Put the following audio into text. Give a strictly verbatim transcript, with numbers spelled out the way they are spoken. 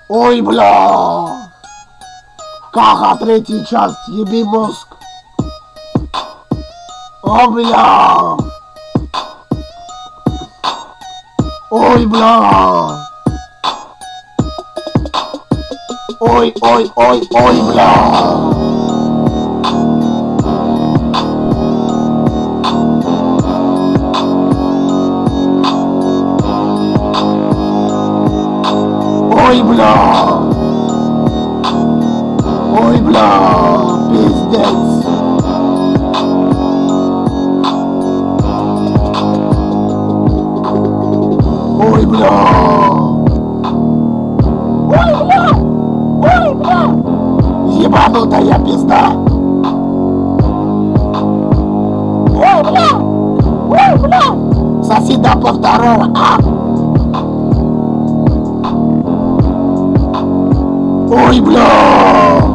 Ой, бля! Каха, третья часть, еби мозг. О, бля! Ой, бля! Ой, ой, ой, ой, бля! Ой, бля! Ой, бля! Пиздец! Ой, бля! Ой, бля! Ой, бля! Ебанутая пизда! Ой, бля! Ой, бля! Соседа по второго, а! Ой, бля!